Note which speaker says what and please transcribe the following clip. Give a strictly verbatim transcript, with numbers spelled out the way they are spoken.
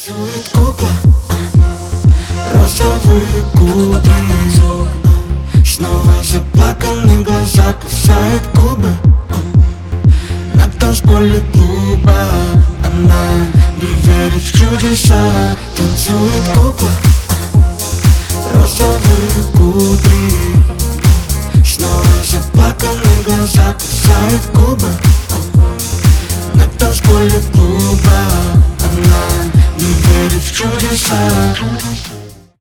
Speaker 1: Танцует кукла, розовые губы, снова заплаканные глаза кусает губы. На танцполе клуба она не верит в чудеса. Танцует кукла, розовые губы, снова заплаканные глаза кусает губы. На танцполе клуба она не верит в чудеса.